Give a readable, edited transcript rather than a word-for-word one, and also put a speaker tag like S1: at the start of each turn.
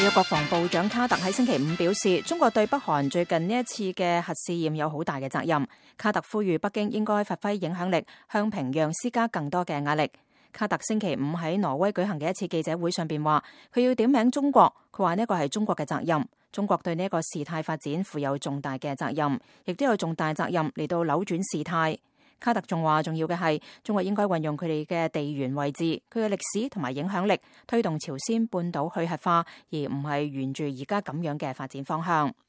S1: 美國國防部長卡特喺星期五表示，中國對北韓最近呢一次嘅核試驗有好大嘅責任。卡特呼籲北京應該發揮影響力，向平壤施加更多嘅壓力。卡特星期五喺挪威舉行嘅一次記者會上邊話，佢要點名中國，佢話呢個係中國嘅責任，中國對呢個事態發展負有重大嘅責任，亦都有重大責任嚟到扭轉事態。卡特仲話，重要嘅係中國應該運用佢哋嘅地緣位置、佢嘅歷史同埋影響力，推動朝鮮半島去核化，而唔係沿住而家咁樣嘅發展方向。